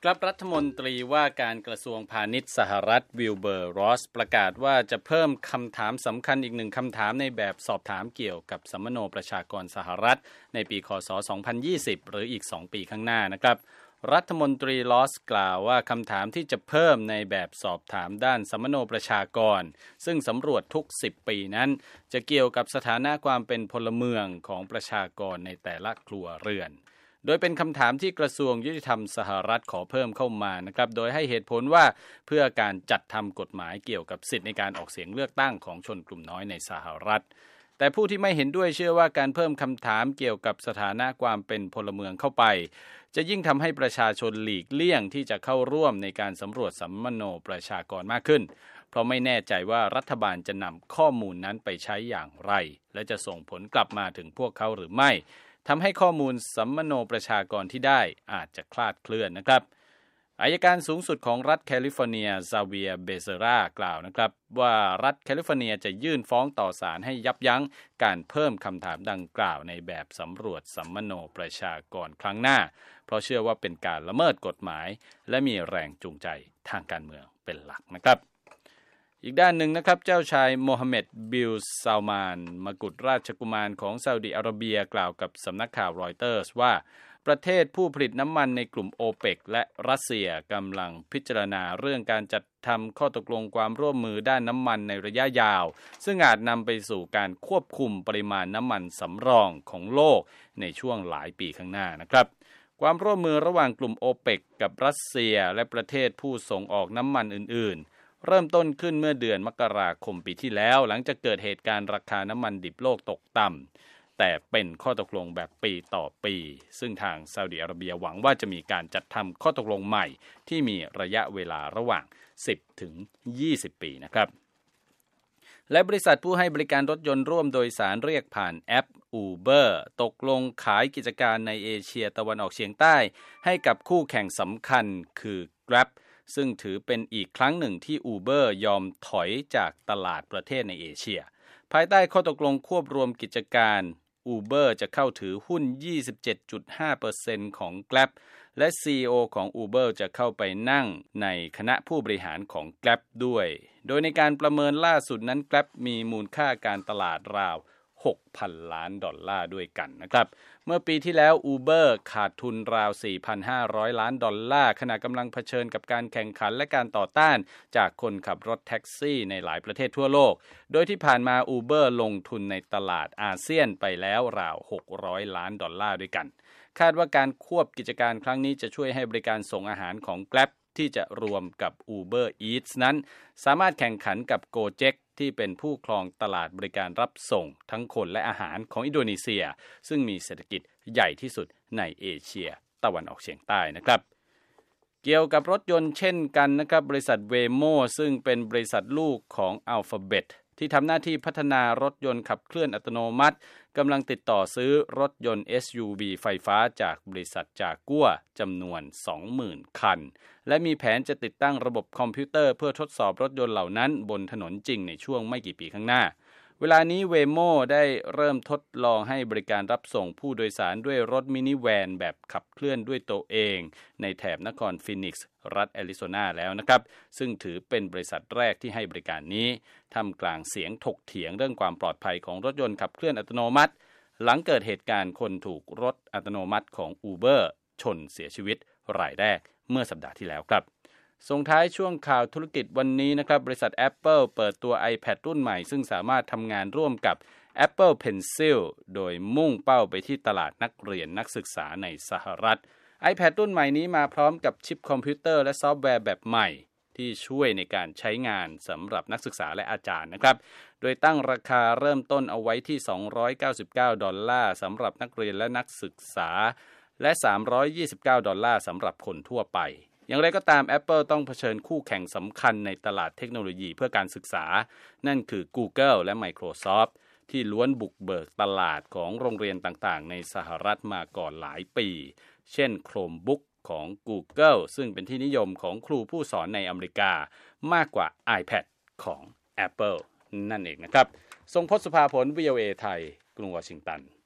ครับรัฐมนตรีว่าการกระทรวงพาณิชย์สหรัฐวิลเบอร์รอสประกาศว่าจะเพิ่มคำถามสำคัญอีกหนึ่งคำถามในแบบสอบถามเกี่ยวกับสัมมโนประชากรสหรัฐในปีคศ 2020 หรืออีก 2 ปีข้างหน้านะครับรัฐมนตรีลอสกล่าวว่าคำถามที่จะเพิ่มในแบบสอบถามด้านสัมมโนประชากรซึ่งสำรวจทุก 10 ปีนั้นจะเกี่ยวกับสถานะความเป็นพลเมืองของประชากรในแต่ละครัวเรือนโดยเป็นคำถามที่กระทรวงยุติธรรมสหรัฐขอเพิ่มเข้ามานะครับโดยให้เหตุผลว่าเพื่อการจัดทำกฎหมายเกี่ยวกับสิทธิในการออกเสียงเลือกตั้งของชนกลุ่มน้อยในสหรัฐแต่ผู้ที่ไม่เห็นด้วยเชื่อว่าการเพิ่มคำถามเกี่ยวกับสถานะความเป็นพลเมืองเข้าไปจะยิ่งทำให้ประชาชนหลีกเลี่ยงที่จะเข้าร่วมในการสำรวจสัมมโนประชากรมากขึ้นเพราะไม่แน่ใจว่ารัฐบาลจะนำข้อมูลนั้นไปใช้อย่างไรและจะส่งผลกลับมาถึงพวกเขาหรือไม่ทำให้ข้อมูลสัมมโนประชากรที่ได้อาจจะคลาดเคลื่อนนะครับอัยการสูงสุดของรัฐแคลิฟอร์เนียซาเวียเบเซรากล่าวนะครับว่ารัฐแคลิฟอร์เนียจะยื่นฟ้องต่อศาลให้ยับยั้งการเพิ่มคำถามดังกล่าวในแบบสำรวจสัมมโนประชากรครั้งหน้าเพราะเชื่อว่าเป็นการละเมิดกฎหมายและมีแรงจูงใจทางการเมืองเป็นหลักนะครับอีกด้านหนึ่งนะครับเจ้าชายโมฮัมเหม็ดบิลซาลมานมกุฎราชกุมารของซาอุดิอาระเบียกล่าวกับสำนักข่าวรอยเตอร์สว่าประเทศผู้ผลิตน้ำมันในกลุ่มโอเปกและรัสเซียกำลังพิจารณาเรื่องการจัดทำข้อตกลงความร่วมมือด้านน้ำมันในระยะยาวซึ่งอาจนำไปสู่การควบคุมปริมาณน้ำมันสำรองของโลกในช่วงหลายปีข้างหน้านะครับความร่วมมือระหว่างกลุ่มโอเปกกับรัสเซียและประเทศผู้ส่งออกน้ำมันอื่นๆเริ่มต้นขึ้นเมื่อเดือนมกราคมปีที่แล้วหลังจากเกิดเหตุการณ์ราคาน้ำมันดิบโลกตกต่ำแต่เป็นข้อตกลงแบบปีต่อปีซึ่งทางซาอุดิอาระเบียหวังว่าจะมีการจัดทำข้อตกลงใหม่ที่มีระยะเวลาระหว่าง10 ถึง 20 ปีนะครับและบริษัทผู้ให้บริการรถยนต์ร่วมโดยสารเรียกผ่านแอป Uber ตกลงขายกิจการในเอเชียตะวันออกเฉียงใต้ให้กับคู่แข่งสำคัญคือ Grabซึ่งถือเป็นอีกครั้งหนึ่งที่ Uber ยอมถอยจากตลาดประเทศในเอเชียภายใต้ข้อตกลงควบรวมกิจการ Uber จะเข้าถือหุ้น 27.5% ของ Grab และ CEO ของ Uber จะเข้าไปนั่งในคณะผู้บริหารของ Grab ด้วยโดยในการประเมินล่าสุดนั้น Grab มีมูลค่าการตลาดราว$6,000 ล้านด้วยกันนะครับเมื่อปีที่แล้ว Uber ขาดทุนราว $4,500 ล้านขณะกำลังเผชิญกับการแข่งขันและการต่อต้านจากคนขับรถแท็กซี่ในหลายประเทศทั่วโลกโดยที่ผ่านมา Uber ลงทุนในตลาดอาเซียนไปแล้วราว$600 ล้านด้วยกันคาดว่าการควบกิจการครั้งนี้จะช่วยให้บริการส่งอาหารของ Grab ที่จะรวมกับ Uber Eats นั้นสามารถแข่งขันกับ Gojek ที่เป็นผู้ครองตลาดบริการรับส่งทั้งคนและอาหารของอินโดนีเซียซึ่งมีเศรษฐกิจใหญ่ที่สุดในเอเชียตะวันออกเฉียงใต้นะครับเกี่ยวกับรถยนต์เช่นกันนะครับบริษัท Waymo ซึ่งเป็นบริษัทลูกของ Alphabet ที่ทำหน้าที่พัฒนารถยนต์ขับเคลื่อนอัตโนมัติกำลังติดต่อซื้อรถยนต์ SUV ไฟฟ้าจากบริษัทจากัวจำนวน 20,000 คันและมีแผนจะติดตั้งระบบคอมพิวเตอร์เพื่อทดสอบรถยนต์เหล่านั้นบนถนนจริงในช่วงไม่กี่ปีข้างหน้าเวลานี้ Waymo ได้เริ่มทดลองให้บริการรับส่งผู้โดยสารด้วยรถมินิแวนแบบขับเคลื่อนด้วยตัวเองในแถบนครฟีนิกซ์รัฐแอริโซนาแล้วนะครับซึ่งถือเป็นบริษัทแรกที่ให้บริการนี้ท่ามกลางเสียงถกเถียงเรื่องความปลอดภัยของรถยนต์ขับเคลื่อนอัตโนมัติหลังเกิดเหตุการณ์คนถูกรถอัตโนมัติของ Uber ชนเสียชีวิตรายแรกเมื่อสัปดาห์ที่แล้วครับส่งท้ายช่วงข่าวธุรกิจวันนี้นะครับบริษัท Apple เปิดตัว iPad รุ่นใหม่ซึ่งสามารถทำงานร่วมกับ Apple Pencil โดยมุ่งเป้าไปที่ตลาดนักเรียนนักศึกษาในสหรัฐ iPad รุ่นใหม่นี้มาพร้อมกับชิปคอมพิวเตอร์และซอฟต์แวร์แบบใหม่ที่ช่วยในการใช้งานสำหรับนักศึกษาและอาจารย์นะครับโดยตั้งราคาเริ่มต้นเอาไว้ที่$299สำหรับนักเรียนและนักศึกษาและ$329สำหรับคนทั่วไปอย่างไรก็ตาม Apple ต้องเผชิญคู่แข่งสำคัญในตลาดเทคโนโลยีเพื่อการศึกษานั่นคือ Google และ Microsoft ที่ล้วนบุกเบิกตลาดของโรงเรียนต่างๆในสหรัฐมาก่อนหลายปีเช่น Chromebook ของ Google ซึ่งเป็นที่นิยมของครูผู้สอนในอเมริกามากกว่า iPad ของ Apple นั่นเองนะครับทรงพจน์ สุภาผล VOA ไทยกรุงวอชิงตัน